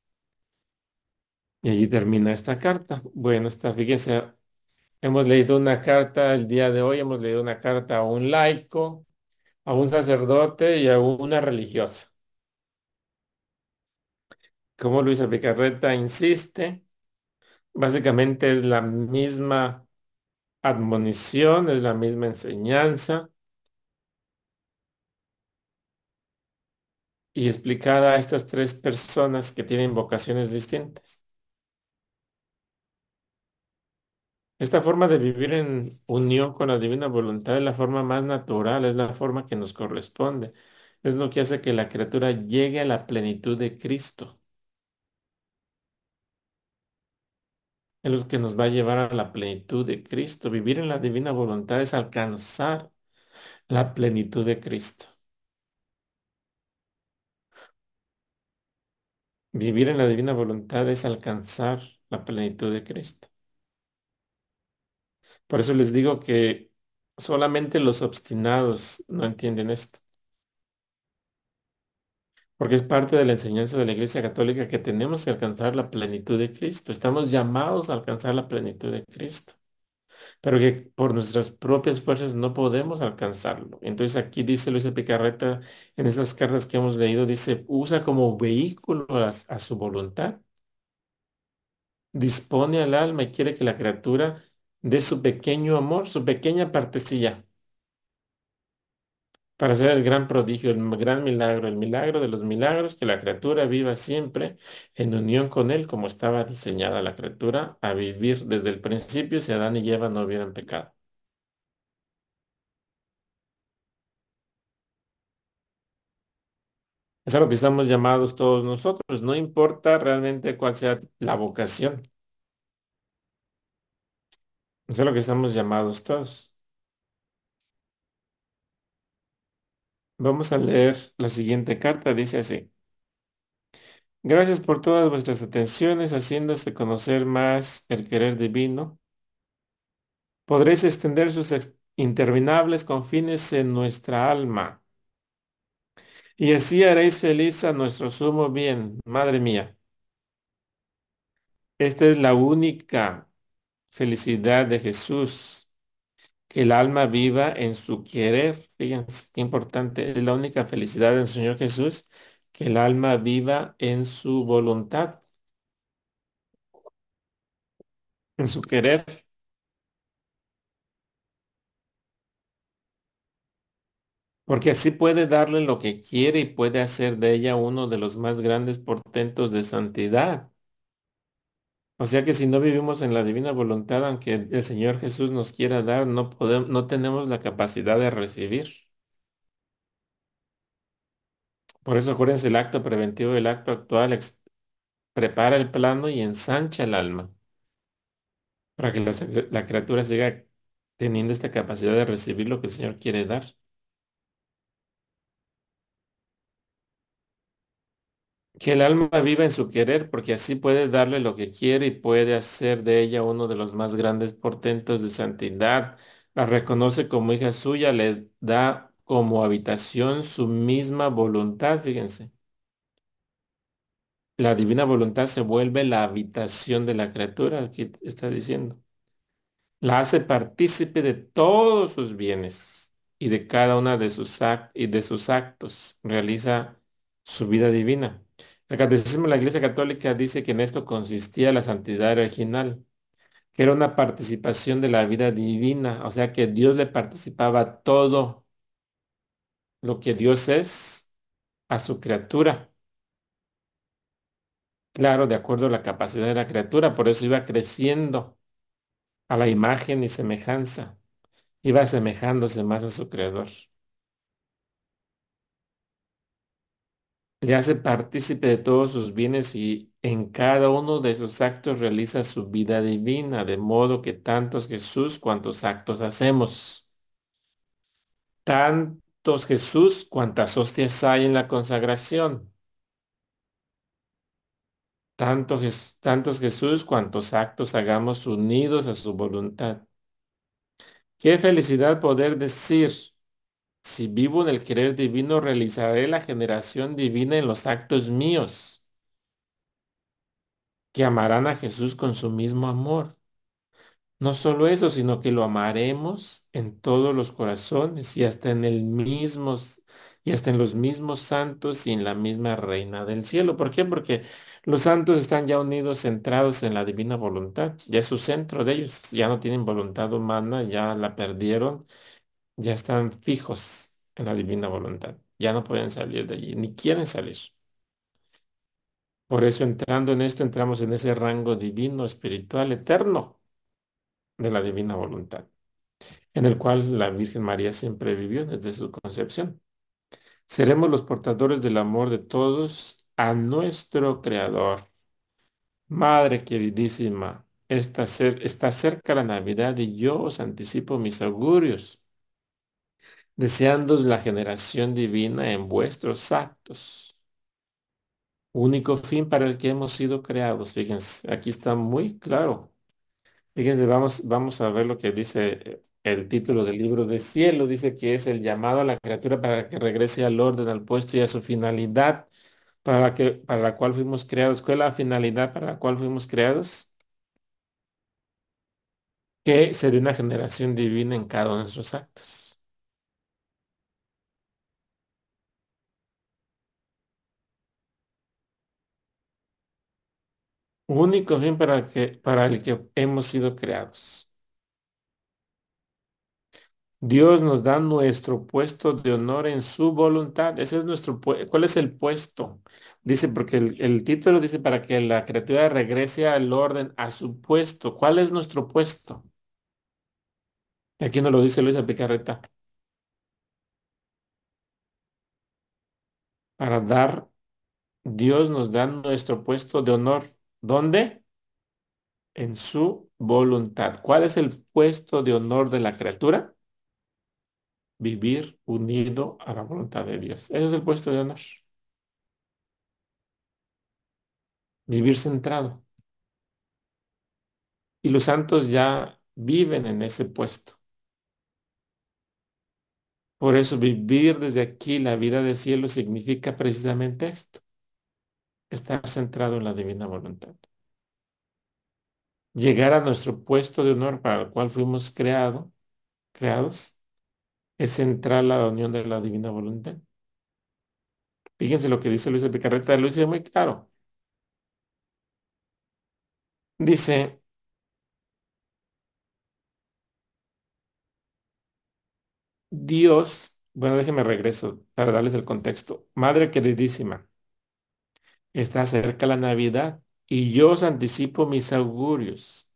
Y allí termina esta carta. Bueno, fíjense, hemos leído una carta el día de hoy, hemos leído una carta a un laico, a un sacerdote y a una religiosa. Como Luisa Picarreta insiste, básicamente es la misma admonición, es la misma enseñanza y explicada a estas tres personas que tienen vocaciones distintas. Esta forma de vivir en unión con la divina voluntad es la forma más natural, es la forma que nos corresponde. Es lo que hace que la criatura llegue a la plenitud de Cristo. Es lo que nos va a llevar a la plenitud de Cristo. Vivir en la divina voluntad es alcanzar la plenitud de Cristo. Vivir en la divina voluntad es alcanzar la plenitud de Cristo. Por eso les digo que solamente los obstinados no entienden esto, porque es parte de la enseñanza de la Iglesia Católica que tenemos que alcanzar la plenitud de Cristo. Estamos llamados a alcanzar la plenitud de Cristo, pero que por nuestras propias fuerzas no podemos alcanzarlo. Entonces aquí dice Luisa Picarreta, en estas cartas que hemos leído, dice, usa como vehículo a su voluntad, dispone al alma y quiere que la criatura dé su pequeño amor, su pequeña partecilla para hacer el gran prodigio, gran milagro, el milagro de los milagros, que la criatura viva siempre en unión con Él, como estaba diseñada la criatura a vivir desde el principio si Adán y Eva no hubieran pecado. Es a lo que estamos llamados todos nosotros, no importa realmente cuál sea la vocación, es a lo que estamos llamados todos. Vamos a leer la siguiente carta, dice así. Gracias por todas vuestras atenciones, haciéndose conocer más el querer divino. Podréis extender sus interminables confines en nuestra alma, y así haréis feliz a nuestro sumo bien. Madre mía, esta es la única felicidad de Jesús, que el alma viva en su querer. Fíjense qué importante, es la única felicidad del Señor Jesús, que el alma viva en su voluntad, en su querer, porque así puede darle lo que quiere y puede hacer de ella uno de los más grandes portentos de santidad. O sea que si no vivimos en la divina voluntad, aunque el Señor Jesús nos quiera dar, no podemos, no tenemos la capacidad de recibir. Por eso acuérdense, el acto preventivo, el acto actual, prepara el plano y ensancha el alma para que la criatura siga teniendo esta capacidad de recibir lo que el Señor quiere dar. Que el alma viva en su querer, porque así puede darle lo que quiere y puede hacer de ella uno de los más grandes portentos de santidad. La reconoce como hija suya, le da como habitación su misma voluntad, fíjense. La divina voluntad se vuelve la habitación de la criatura, aquí está diciendo. La hace partícipe de todos sus bienes y de cada una de sus actos. Realiza su vida divina. El Catecismo de la Iglesia Católica dice que en esto consistía la santidad original, que era una participación de la vida divina, o sea que Dios le participaba todo lo que Dios es a su criatura. Claro, de acuerdo a la capacidad de la criatura, por eso iba creciendo a la imagen y semejanza, iba asemejándose más a su creador. Le hace partícipe de todos sus bienes y en cada uno de sus actos realiza su vida divina, de modo que tantos Jesús cuantos actos hacemos. Tantos Jesús cuantas hostias hay en la consagración. Tantos Jesús cuantos actos hagamos unidos a su voluntad. Qué felicidad poder decir, si vivo en el querer divino, realizaré la generación divina en los actos míos, que amarán a Jesús con su mismo amor. No solo eso, sino que lo amaremos en todos los corazones y hasta y hasta en los mismos santos y en la misma reina del cielo. ¿Por qué? Porque los santos están ya unidos, centrados en la divina voluntad. Ya es su centro de ellos. Ya no tienen voluntad humana, ya la perdieron, ya están fijos en la divina voluntad. Ya no pueden salir de allí, ni quieren salir. Por eso entrando en esto, entramos en ese rango divino, espiritual, eterno de la divina voluntad, en el cual la Virgen María siempre vivió desde su concepción. Seremos los portadores del amor de todos a nuestro Creador. Madre queridísima, está cerca la Navidad y yo os anticipo mis augurios, deseándoos la generación divina en vuestros actos. Único fin para el que hemos sido creados. Fíjense, aquí está muy claro. Fíjense, vamos a ver lo que dice el título del libro de cielo. Dice que es el llamado a la criatura para que regrese al orden, al puesto y a su finalidad para la cual fuimos creados. ¿Cuál es la finalidad para la cual fuimos creados? Que se dé una generación divina en cada uno de nuestros actos. Único fin para el que hemos sido creados. Dios nos da nuestro puesto de honor en su voluntad. Ese es ¿Cuál es el puesto? Dice, porque el título dice para que la criatura regrese al orden, a su puesto. ¿Cuál es nuestro puesto? Aquí nos lo dice Luisa Picarreta. Para dar, Dios nos da nuestro puesto de honor. ¿Dónde? En su voluntad. ¿Cuál es el puesto de honor de la criatura? Vivir unido a la voluntad de Dios. Ese es el puesto de honor. Vivir centrado. Y los santos ya viven en ese puesto. Por eso vivir desde aquí la vida del cielo significa precisamente esto, estar centrado en la divina voluntad. Llegar a nuestro puesto de honor para el cual fuimos creados, es central a la unión de la divina voluntad. Fíjense lo que dice Luis de Picarreta, lo dice muy claro. Dice, Dios, bueno, déjenme regreso para darles el contexto. Madre queridísima, está cerca la Navidad y yo os anticipo mis augurios,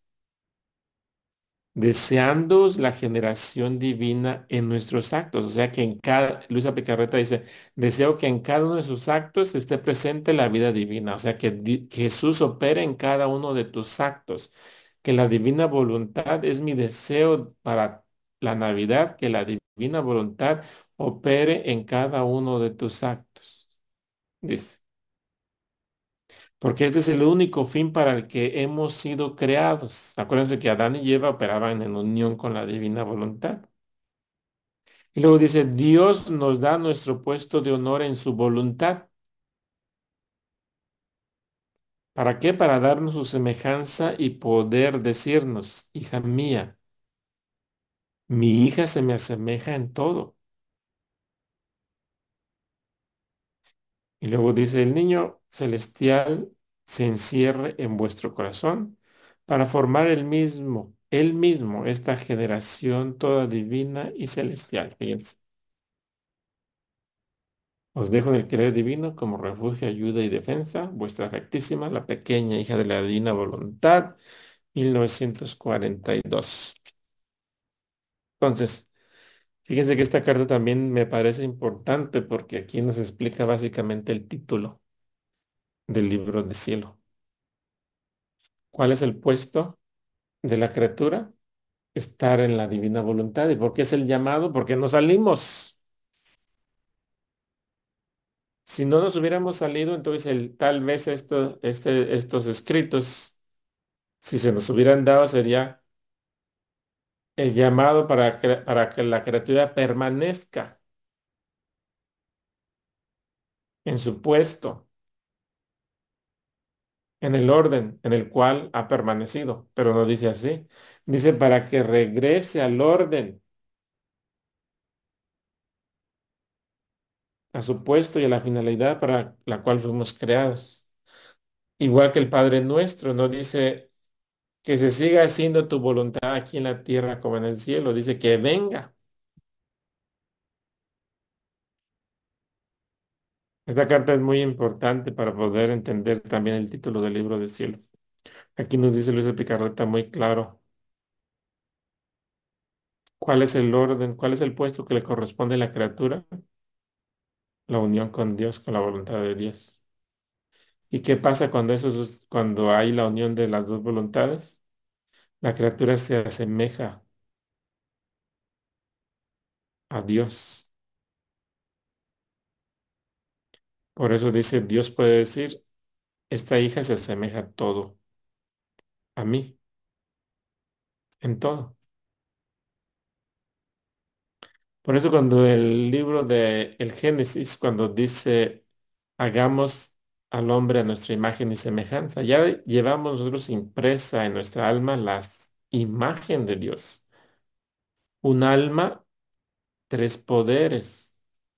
deseándoos la generación divina en nuestros actos. O sea que Luisa Picarreta dice, deseo que en cada uno de sus actos esté presente la vida divina. O sea que Jesús opere en cada uno de tus actos. Que la divina voluntad es mi deseo para la Navidad, que la divina voluntad opere en cada uno de tus actos. Dice. Porque este es el único fin para el que hemos sido creados. Acuérdense que Adán y Eva operaban en unión con la divina voluntad. Y luego dice, Dios nos da nuestro puesto de honor en su voluntad. ¿Para qué? Para darnos su semejanza y poder decirnos, hija mía, mi hija se me asemeja en todo. Y luego dice, el niño celestial se encierre en vuestro corazón para formar él mismo, esta generación toda divina y celestial. Fíjense. Os dejo en el querer divino como refugio, ayuda y defensa, vuestra rectísima, la pequeña hija de la divina voluntad, 1942. Entonces, fíjense que esta carta también me parece importante porque aquí nos explica básicamente el título del libro de cielo. ¿Cuál es el puesto de la criatura? Estar en la divina voluntad. ¿Y por qué es el llamado? Porque nos salimos. Si no nos hubiéramos salido, entonces tal vez estos escritos, si se nos hubieran dado, sería el llamado para que la criatura permanezca en su puesto, en el orden en el cual ha permanecido. Pero no dice así. Dice para que regrese al orden, a su puesto y a la finalidad para la cual fuimos creados. Igual que el Padre Nuestro, no dice que se siga haciendo tu voluntad aquí en la tierra como en el cielo. Dice que venga. Esta carta es muy importante para poder entender también el título del libro del cielo. Aquí nos dice Luis de Picarreta muy claro cuál es el orden, cuál es el puesto que le corresponde a la criatura, la unión con Dios, con la voluntad de Dios. ¿Y qué pasa cuando cuando hay la unión de las dos voluntades? La criatura se asemeja a Dios. Por eso dice, Dios puede decir, esta hija se asemeja todo a mí, en todo. Por eso cuando el libro de el Génesis, cuando dice, hagamos al hombre a nuestra imagen y semejanza, ya llevamos nosotros impresa en nuestra alma la imagen de Dios. Un alma, tres poderes.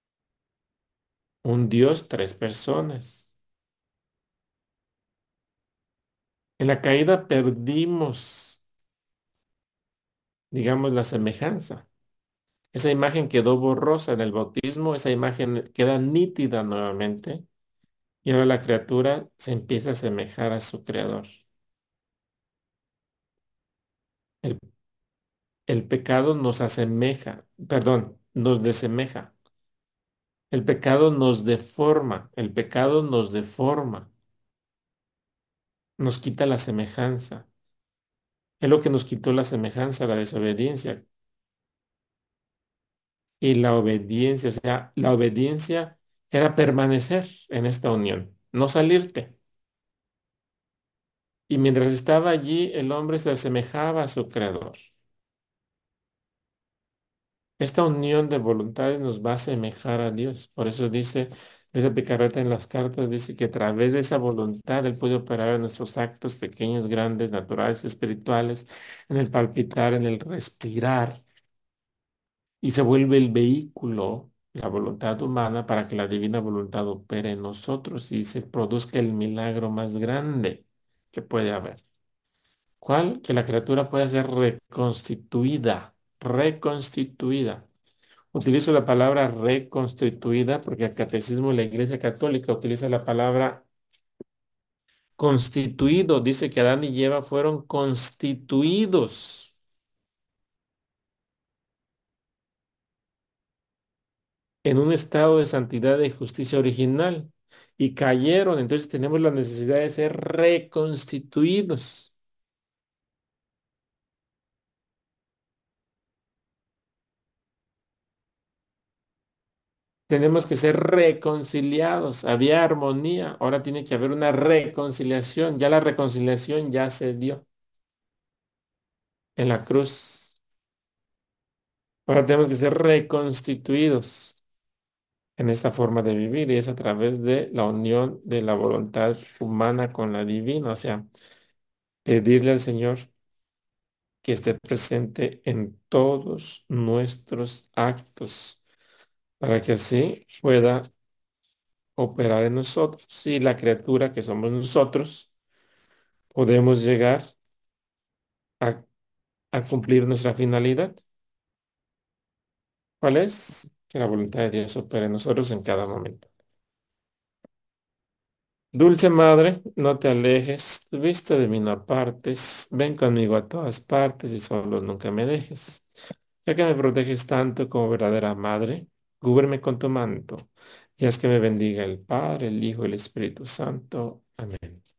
Un Dios, tres personas. En la caída perdimos, digamos, la semejanza. Esa imagen quedó borrosa en el bautismo, esa imagen queda nítida nuevamente y ahora la criatura se empieza a asemejar a su creador. El, el pecado nos asemeja, perdón, nos desemeja. El pecado nos deforma, el pecado nos deforma, nos quita la semejanza. Es lo que nos quitó la semejanza, la desobediencia. Y la obediencia, o sea, la obediencia era permanecer en esta unión, no salirte. Y mientras estaba allí, el hombre se asemejaba a su creador. Esta unión de voluntades nos va a asemejar a Dios. Por eso dice, esa picareta en las cartas dice que a través de esa voluntad Él puede operar en nuestros actos pequeños, grandes, naturales, espirituales, en el palpitar, en el respirar, y se vuelve el vehículo, la voluntad humana, para que la divina voluntad opere en nosotros y se produzca el milagro más grande que puede haber. ¿Cuál? Que la criatura pueda ser reconstituida, reconstituida. Utilizo la palabra reconstituida porque el Catecismo de la Iglesia Católica utiliza la palabra constituido. Dice que Adán y Eva fueron constituidos en un estado de santidad y justicia original y cayeron. Entonces tenemos la necesidad de ser reconstituidos. Tenemos que ser reconciliados. Había armonía, ahora tiene que haber una reconciliación. Ya la reconciliación ya se dio en la cruz. Ahora tenemos que ser reconstituidos en esta forma de vivir y es a través de la unión de la voluntad humana con la divina. O sea, pedirle al Señor que esté presente en todos nuestros actos para que así pueda operar en nosotros. Y la criatura que somos nosotros podemos llegar a, a cumplir nuestra finalidad. ¿Cuál es? Que la voluntad de Dios opere en nosotros en cada momento. Dulce Madre, no te alejes, tu vista de mí no apartes, ven conmigo a todas partes y solo nunca me dejes. Ya que me proteges tanto como verdadera Madre, cúbreme con tu manto y haz que me bendiga el Padre, el Hijo y el Espíritu Santo. Amén.